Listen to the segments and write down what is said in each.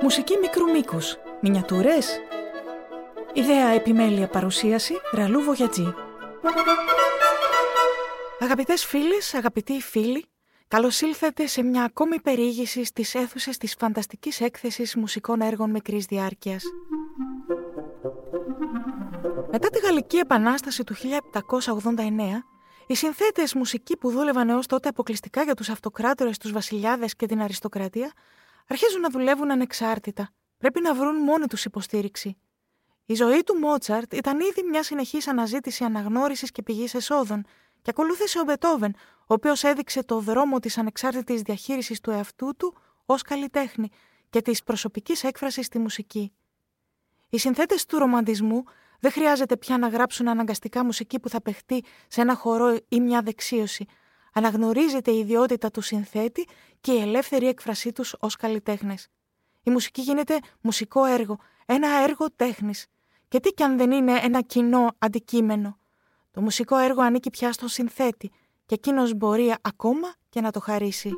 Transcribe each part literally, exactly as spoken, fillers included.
Μουσική μικρού μήκους. Μινιατούρες. Ιδέα, επιμέλεια, παρουσίαση Ραλού Βογιατζή. Αγαπητές φίλες, αγαπητοί φίλοι, καλώς ήλθατε σε μια ακόμη περιήγηση στις αίθουσες της φανταστικής έκθεσης μουσικών έργων μικρής διάρκειας. Μετά τη Γαλλική Επανάσταση του χίλια επτακόσια ογδόντα εννέα, οι συνθέτες μουσικοί που δούλευαν έως τότε αποκλειστικά για τους αυτοκράτορες, τους βασιλιάδες και την αριστοκρατία, αρχίζουν να δουλεύουν ανεξάρτητα. Πρέπει να βρουν μόνοι τους υποστήριξη. Η ζωή του Μότσαρτ ήταν ήδη μια συνεχής αναζήτηση αναγνώρισης και πηγής εσόδων, και ακολούθησε ο Μπετόβεν, ο οποίος έδειξε το δρόμο της ανεξάρτητης διαχείρισης του εαυτού του ως καλλιτέχνη και της προσωπικής έκφρασης στη μουσική. Οι συνθέτες του ρομαντισμού δεν χρειάζεται πια να γράψουν αναγκαστικά μουσική που θα παιχτεί σε ένα χορό ή μια δεξίωση. Αναγνωρίζεται η ιδιότητα του συνθέτη και η ελεύθερη έκφρασή τους ως καλλιτέχνες. Η μουσική γίνεται μουσικό έργο, ένα έργο τέχνης. Και τι κι αν δεν είναι ένα κοινό αντικείμενο. Το μουσικό έργο ανήκει πια στον συνθέτη και εκείνος μπορεί ακόμα και να το χαρίσει.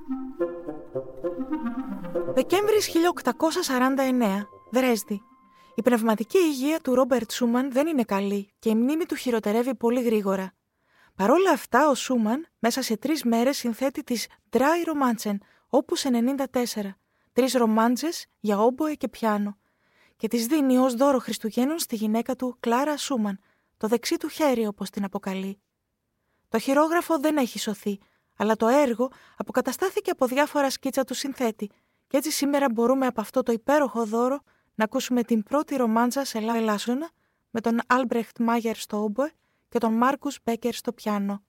Δεκέμβρης χίλια οκτακόσια σαράντα εννέα, Δρέσδη. Η πνευματική υγεία του Ρόμπερτ Σούμαν δεν είναι καλή και η μνήμη του χειροτερεύει πολύ γρήγορα. Παρόλα αυτά, ο Σούμαν μέσα σε τρεις μέρες συνθέτει τις Drei Romanzen, όπους ενενήντα τέσσερα, τρεις ρομάντζες για όμποε και πιάνο, και τις δίνει ως δώρο Χριστουγέννων στη γυναίκα του Κλάρα Σούμαν, το δεξί του χέρι όπως την αποκαλεί. Το χειρόγραφο δεν έχει σωθεί, αλλά το έργο αποκαταστάθηκε από διάφορα σκίτσα του συνθέτη, και έτσι σήμερα μπορούμε από αυτό το υπέροχο δώρο να ακούσουμε την πρώτη ρομάντζα σε λα ελάσσονα με τον Άλμπρεχτ Μάγερ στο όμποε και τον Μάρκους Μπέκερ στο πιάνο.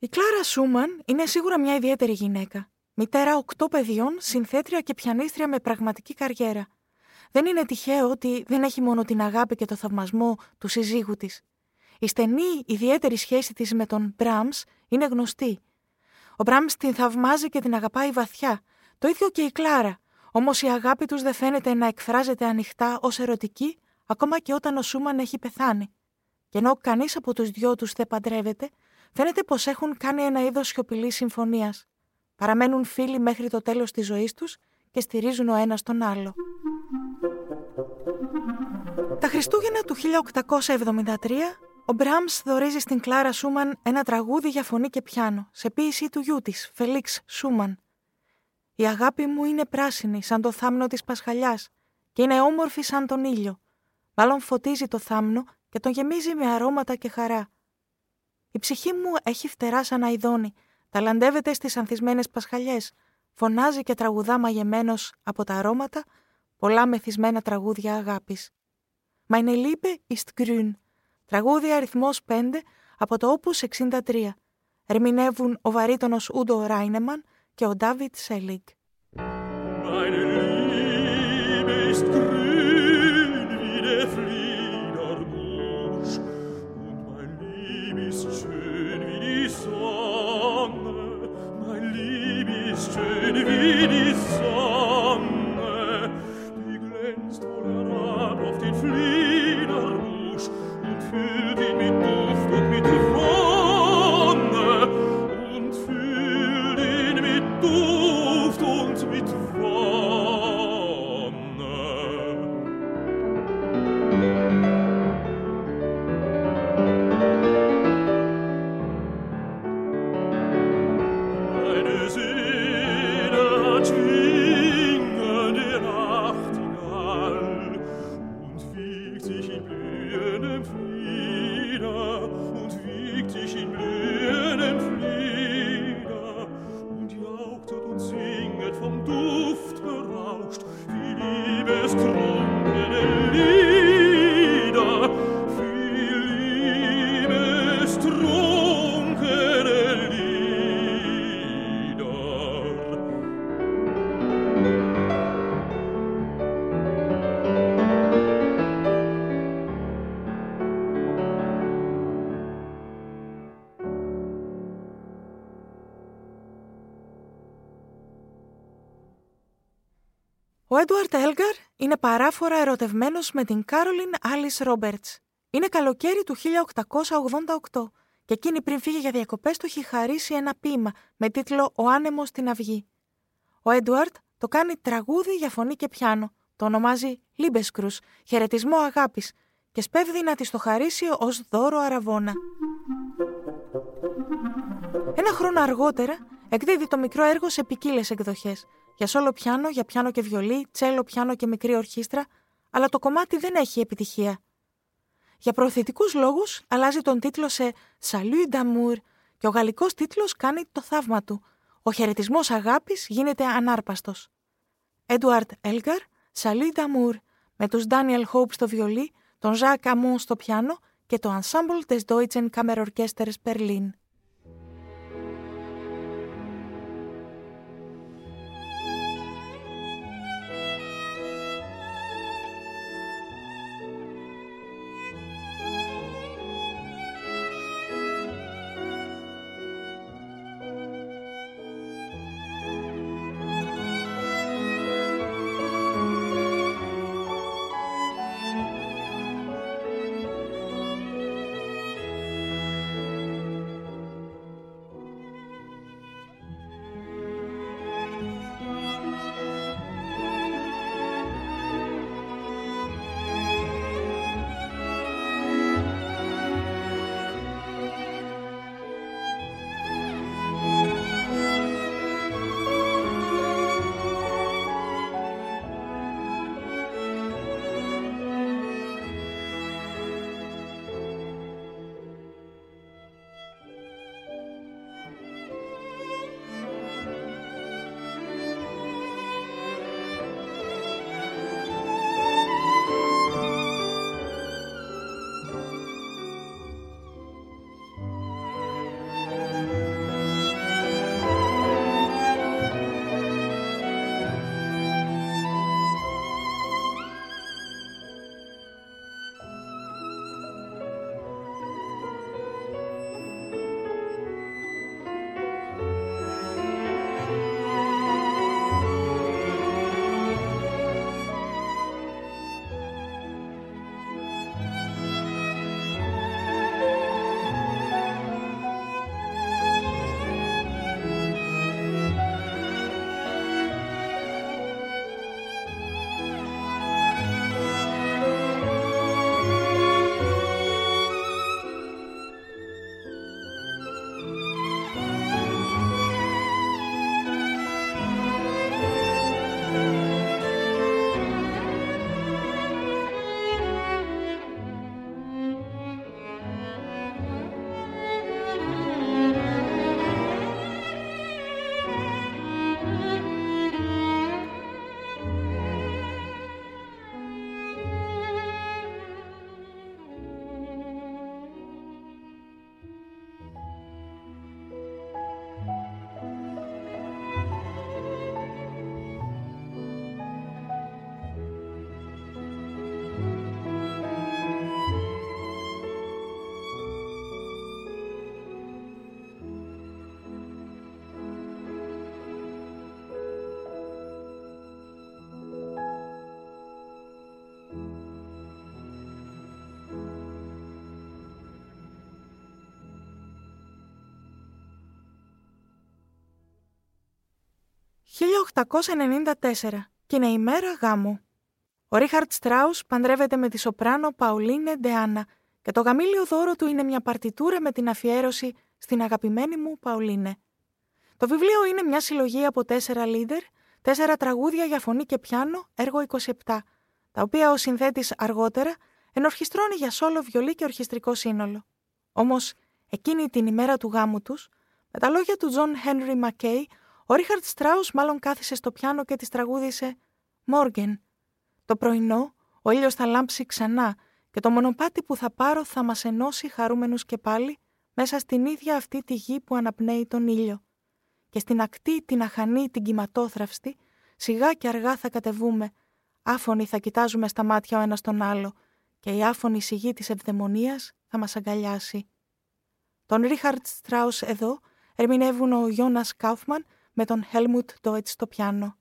Η Κλάρα Σούμαν είναι σίγουρα μια ιδιαίτερη γυναίκα. Μητέρα οκτώ παιδιών, συνθέτρια και πιανίστρια με πραγματική καριέρα. Δεν είναι τυχαίο ότι δεν έχει μόνο την αγάπη και το θαυμασμό του συζύγου της. Η στενή, ιδιαίτερη σχέση της με τον Μπράμς είναι γνωστή. Ο Μπράμς την θαυμάζει και την αγαπάει βαθιά. Το ίδιο και η Κλάρα. Όμως η αγάπη τους δεν φαίνεται να εκφράζεται ανοιχτά ως ερωτική, ακόμα και όταν ο Σούμαν έχει πεθάνει. Και ενώ κανείς από τους δυο τους δεν παντρεύεται, φαίνεται πως έχουν κάνει ένα είδος σιωπηλής συμφωνίας. Παραμένουν φίλοι μέχρι το τέλος της ζωής τους και στηρίζουν ο ένας τον άλλο. Τα Χριστούγεννα του χίλια οκτακόσια εβδομήντα τρία, ο Μπράμς δωρίζει στην Κλάρα Σούμαν ένα τραγούδι για φωνή και πιάνο, σε ποίηση του γιού της, Φελίξ Σούμαν. «Η αγάπη μου είναι πράσινη σαν το θάμνο της Πασχαλιάς και είναι όμορφη σαν τον ήλιο. Μάλλον φωτίζει το θάμνο και τον γεμίζει με αρώματα και χαρά. Η ψυχή μου έχει φτερά σαν αηδόνι, ταλαντεύεται στις ανθισμένες πασχαλιές, φωνάζει και τραγουδά μαγεμένος από τα αρώματα πολλά μεθυσμένα τραγούδια αγάπης. Meine Liebe ist grün, τραγούδι αριθμός πέντε από το Opus εξήντα τρία. Ερμηνεύουν ο βαρύτονος Ούντο Ράινεμαν και ο Ντάβιτ Σέλιγκ. Meine Liebe ist grün wie der Fliederbusch und mein Lieb ist schön wie die Sonne, mein Lieb ist schön wie die Sonne, die glänzt wohl herab auf den Fliederbusch und füllt ihn mit Duft und mit Wonne und füllt ihn mit Duft und mit Wonne. Meine Seele hat schwingende Nachtigall und wiegt sich in blühendem Flieder und wiegt sich in blühendem Flieder und jauchzet und singet vom Duft berauscht wie liebestrunkene Lieder, wie liebestrunkene Lieder. Ο Έντουαρντ Έλγκαρ είναι παράφορα ερωτευμένος με την Κάρολιν Άλις Ρόμπερτς. Είναι καλοκαίρι του χίλια οκτακόσια ογδόντα οκτώ και εκείνη πριν φύγει για διακοπές του έχει χαρίσει ένα ποίημα με τίτλο «Ο άνεμος στην αυγή». Ο Έντουαρντ το κάνει τραγούδι για φωνή και πιάνο, το ονομάζει Liebesgruß, χαιρετισμό αγάπης, και σπέβδει να της το χαρίσει ως δώρο αραβώνα. Ένα χρόνο αργότερα εκδίδει το μικρό έργο σε ποικίλες εκδοχές, για σόλο πιάνο, για πιάνο και βιολί, τσέλο πιάνο και μικρή ορχήστρα, αλλά το κομμάτι δεν έχει επιτυχία. Για προωθητικούς λόγους αλλάζει τον τίτλο σε Salut d'amour και ο γαλλικός τίτλος κάνει το θαύμα του. Ο χαιρετισμός αγάπης γίνεται ανάρπαστος. Έντουαρντ Έλγκαρ, Salut d'amour, με τους Daniel Hope στο βιολί, τον Jacques Amon στο πιάνο και το Ensemble des Deutschen Kammerorchesters Berlin. χίλια οκτακόσια ενενήντα τέσσερα και είναι η μέρα γάμου. Ο Ρίχαρτ Στράους παντρεύεται με τη σοπράνο Παουλίνε ντε Άννα και το γαμήλιο δώρο του είναι μια παρτιτούρα με την αφιέρωση στην αγαπημένη μου Παουλίνε. Το βιβλίο είναι μια συλλογή από τέσσερα λίντερ, τέσσερα τραγούδια για φωνή και πιάνο, έργο είκοσι επτά, τα οποία ο συνθέτης αργότερα ενορχιστρώνει για σόλο, βιολί και ορχιστρικό σύνολο. Όμως, εκείνη την ημέρα του γάμου τους, με τα λόγια του Τζον Χένρι Μακκέι, ο Ρίχαρτ Στράους μάλλον κάθισε στο πιάνο και της τραγούδισε «Μόργεν». Το πρωινό, ο ήλιος θα λάμψει ξανά και το μονοπάτι που θα πάρω θα μας ενώσει χαρούμενους και πάλι μέσα στην ίδια αυτή τη γη που αναπνέει τον ήλιο. Και στην ακτή την αχανή, την κυματόθραυστη, σιγά και αργά θα κατεβούμε. Άφωνοι θα κοιτάζουμε στα μάτια ο ένας τον άλλο και η άφωνη σιγή της ευδαιμονίας θα μας αγκαλιάσει. Τον Ρίχαρτ Στράους εδώ ερμηνεύουν ο Γιώνας Κάουφμαν με τον Χέλμουτ Ντόιτς στο πιάνο.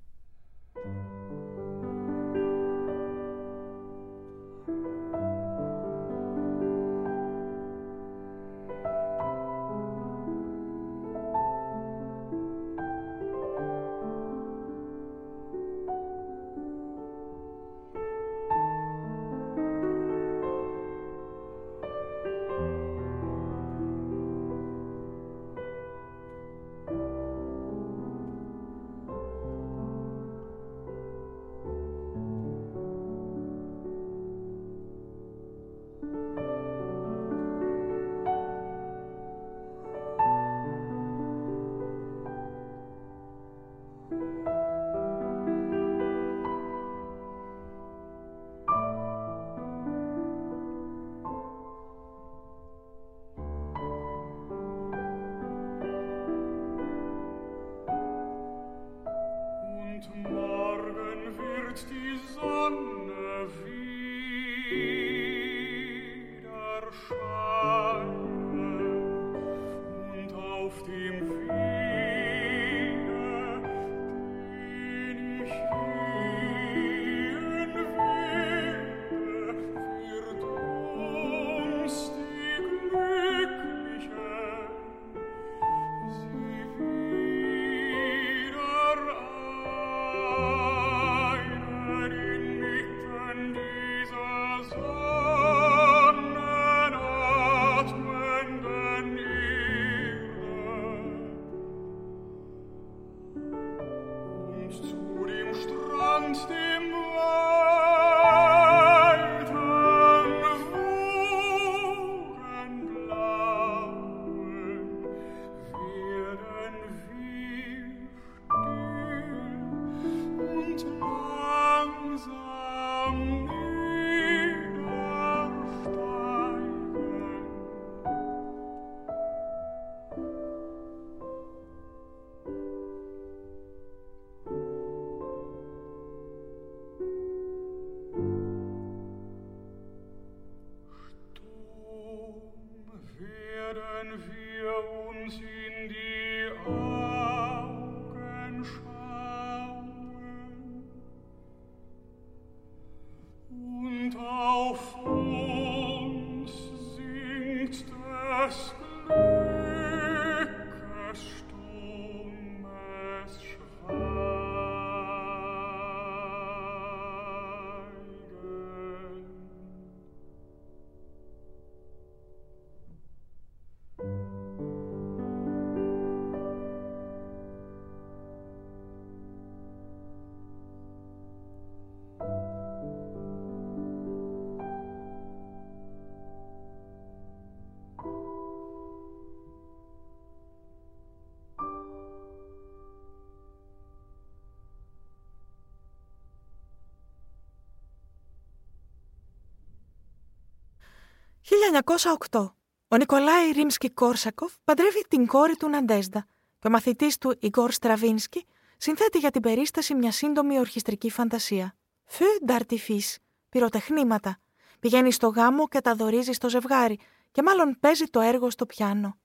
χίλια εννιακόσια οκτώ. Ο Νικολάι Ρίμσκι-Κόρσακοφ παντρεύει την κόρη του Ναντέσδα και ο μαθητής του Ιγκόρ Στραβίνσκι συνθέτει για την περίσταση μια σύντομη ορχιστρική φαντασία. Feu d'artifice, πυροτεχνήματα. Πηγαίνει στο γάμο και τα δωρίζει στο ζευγάρι και μάλλον παίζει το έργο στο πιάνο.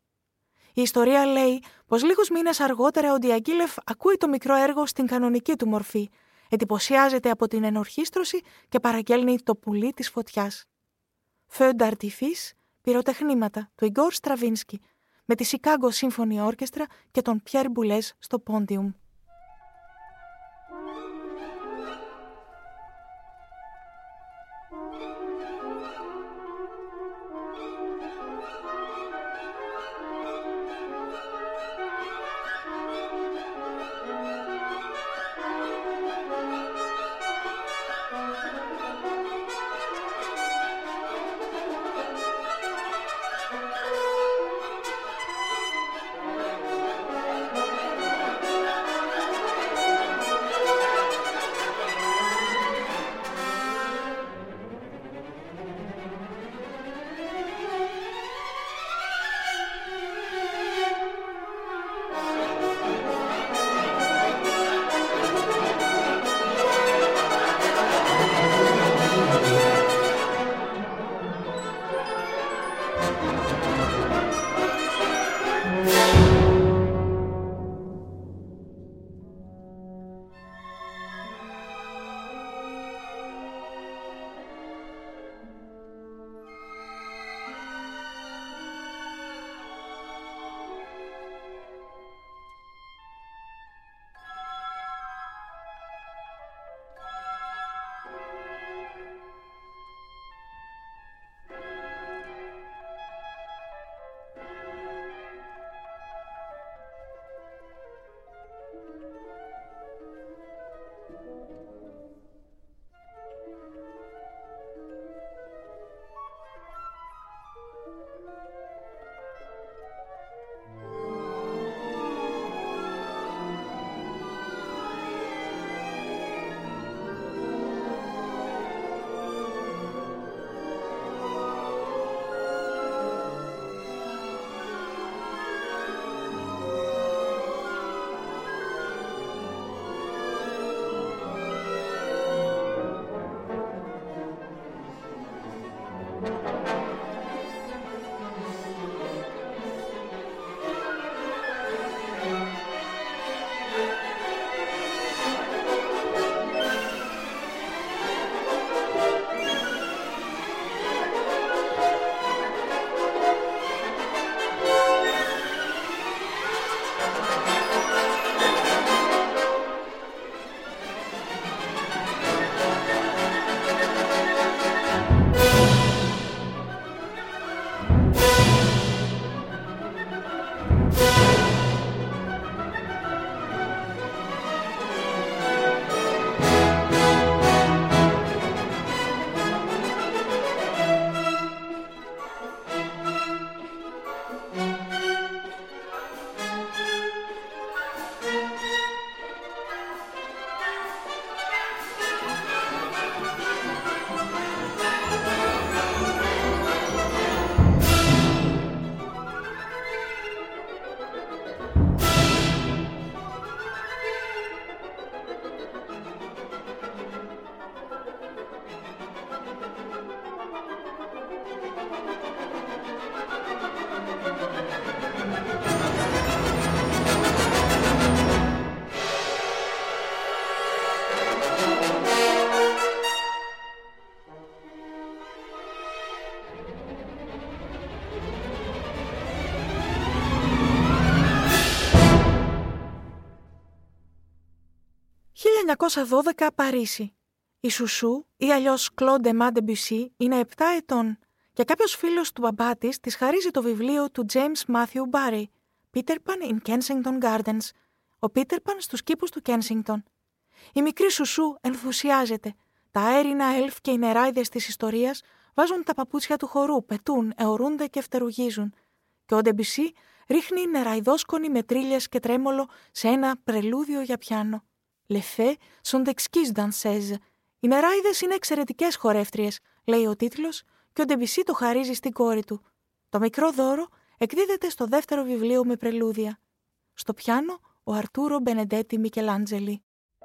Η ιστορία λέει πως λίγους μήνες αργότερα ο Διαγγίλεφ ακούει το μικρό έργο στην κανονική του μορφή, εντυπωσιάζεται από την ενορχίστρωση και παραγγέλνει το πουλί της φωτιάς. Feu d'artifice, πυροτεχνήματα του Ιγκόρ Στραβίνσκι με τη Chicago Symphony Orchestra και τον Πιέρ Μπουλές στο Πόντιουμ. χίλια εννιακόσια δώδεκα Παρίσι. Η Σουσού, ή αλλιώς Claude Aimé Debussy, είναι επτά ετών και κάποιος φίλος του μπαμπά της της χαρίζει το βιβλίο του James Matthew Barrie, Peter Pan in Kensington Gardens, ο Peter Pan στους κήπους του Kensington. Η μικρή Σουσού ενθουσιάζεται. Τα αέρινα ελφ και οι νεράιδες της ιστορίας βάζουν τα παπούτσια του χορού, πετούν, αιωρούνται και φτερουγίζουν. Και ο Debussy ρίχνει νεραϊδόσκονη με τρίλιες και τρέμολο σε ένα πρελούδιο για πιάνο. Les fées sont d'exquises danseuses. Οι νεράιδες είναι εξαιρετικές χορεύτριες, λέει ο τίτλος, και ο Debussy το χαρίζει στην κόρη του. Το μικρό δώρο εκδίδεται στο δεύτερο βιβλίο με πρελούδια. Στο πιάνο, ο Αρτούρο Μπενεντέτη Μικελάντζελη.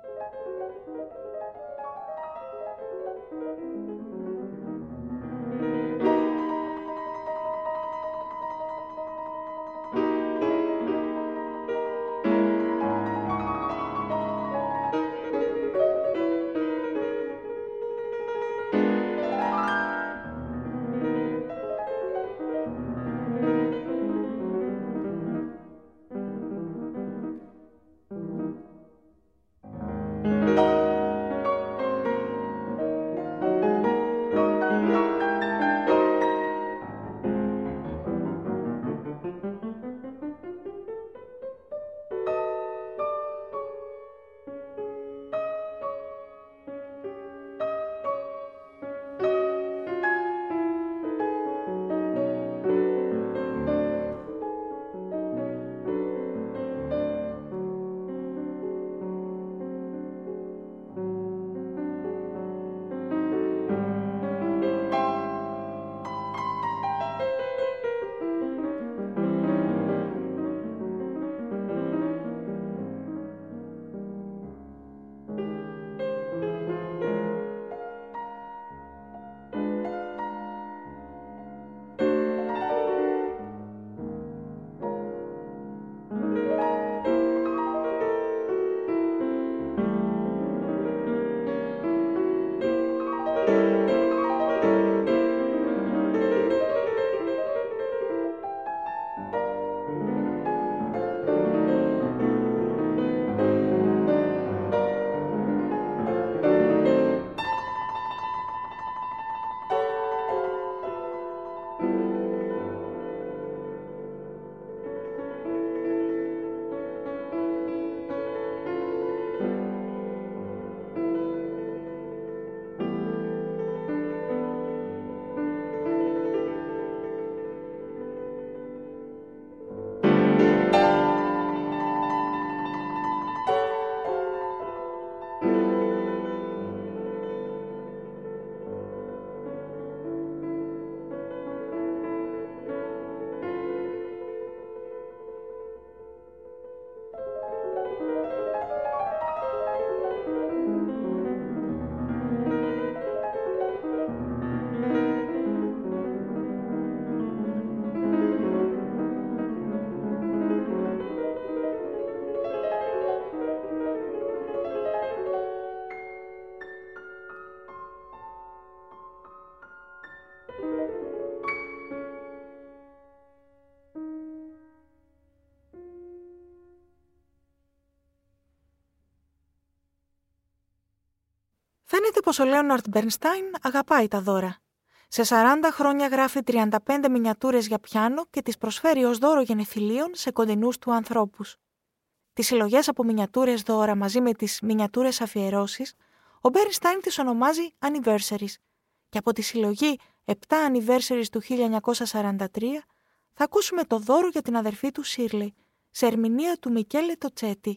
Φαίνεται πως ο Λέοναρντ Μπέρνσταϊν αγαπάει τα δώρα. Σε σαράντα χρόνια γράφει τριάντα πέντε μινιατούρες για πιάνο και τις προσφέρει ως δώρο γενεθλίων σε κοντινούς του ανθρώπους. Τις συλλογές από μινιατούρες δώρα μαζί με τις μινιατούρες αφιερώσεις, ο Μπέρνσταϊν τις ονομάζει Anniversaries, και από τη συλλογή επτά Anniversaries του χίλια εννιακόσια σαράντα τρία θα ακούσουμε το δώρο για την αδερφή του Σίρλι, σε ερμηνεία του Μικέλε Τοτσέτη.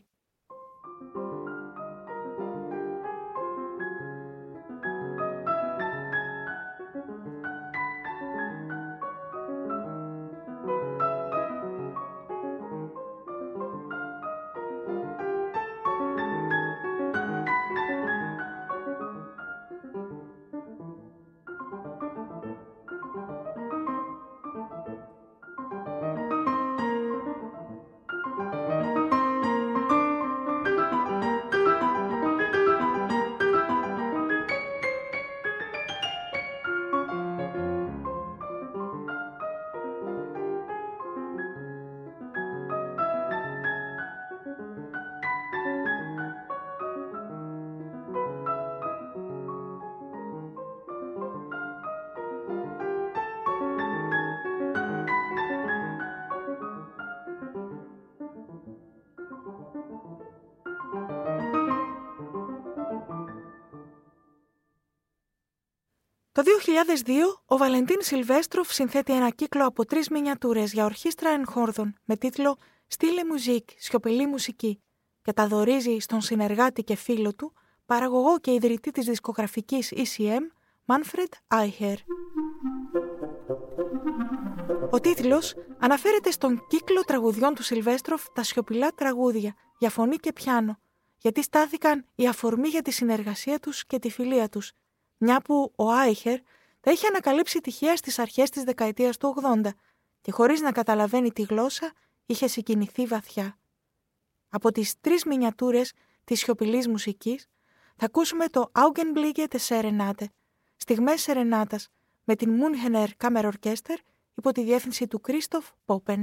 Το δύο χιλιάδες δύο, ο Βαλεντίν Σιλβέστροφ συνθέτει ένα κύκλο από τρεις μινιατούρες για ορχήστρα εν χόρδον με τίτλο «Stille Musik», σιωπηλή μουσική, και τα δωρίζει στον συνεργάτη και φίλο του, παραγωγό και ιδρυτή της δισκογραφικής ι σι εμ, Manfred Eicher. Ο τίτλος αναφέρεται στον κύκλο τραγουδιών του Σιλβέστροφ «Τα σιωπηλά τραγούδια» για φωνή και πιάνο, γιατί στάθηκαν η αφορμή για τη συνεργασία τους και τη φιλία τους, μια που ο Άιχερ τα είχε ανακαλύψει τυχαία στις αρχές της δεκαετίας του ογδόντα και χωρίς να καταλαβαίνει τη γλώσσα είχε συγκινηθεί βαθιά. Από τις τρεις μινιατούρες της σιωπηλής μουσικής θα ακούσουμε το Augenblicke des Serenade, στιγμές σερενάτας, με την Münchener Kammerorchester υπό τη διεύθυνση του Christoph Poppen.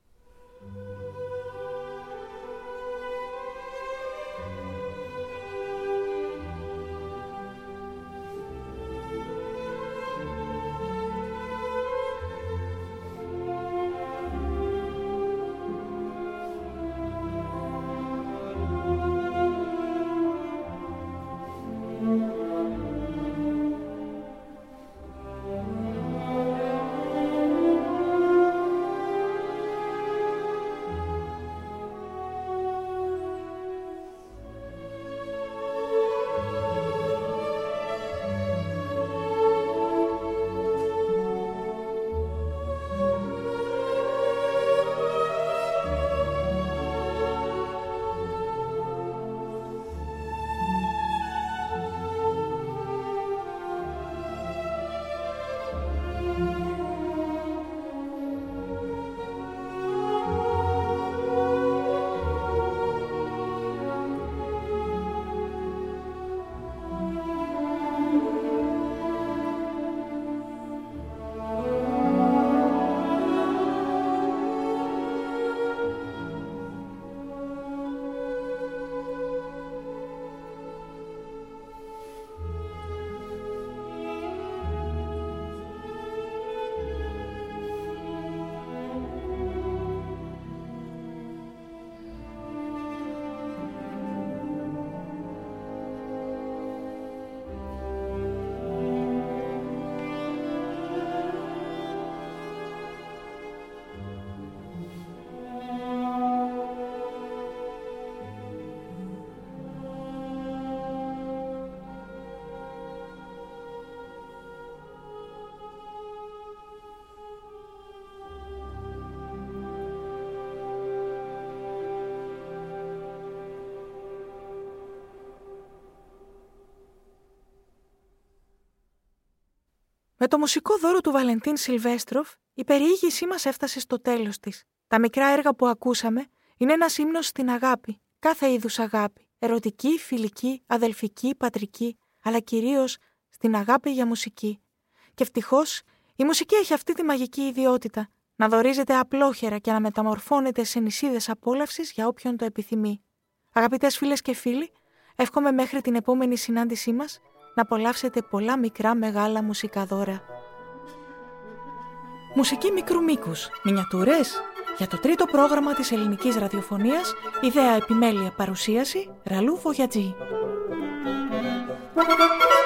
Με το μουσικό δώρο του Βαλεντίν Σιλβέστροφ, η περιήγησή μας έφτασε στο τέλος της. Τα μικρά έργα που ακούσαμε είναι ένας ύμνος στην αγάπη, κάθε είδους αγάπη, ερωτική, φιλική, αδελφική, πατρική, αλλά κυρίως στην αγάπη για μουσική. Και ευτυχώς, η μουσική έχει αυτή τη μαγική ιδιότητα, να δωρίζεται απλόχερα και να μεταμορφώνεται σε νησίδες απόλαυσης για όποιον το επιθυμεί. Αγαπητές φίλες και φίλοι, εύχομαι μέχρι την επόμενη συνάντησή μας να απολαύσετε πολλά μικρά μεγάλα μουσικά δώρα. Μουσική μικρού μήκους, μινιατούρες. Για το τρίτο πρόγραμμα της ελληνικής ραδιοφωνίας, ιδέα επιμέλεια παρουσίαση, Ραλού Βογιατζή.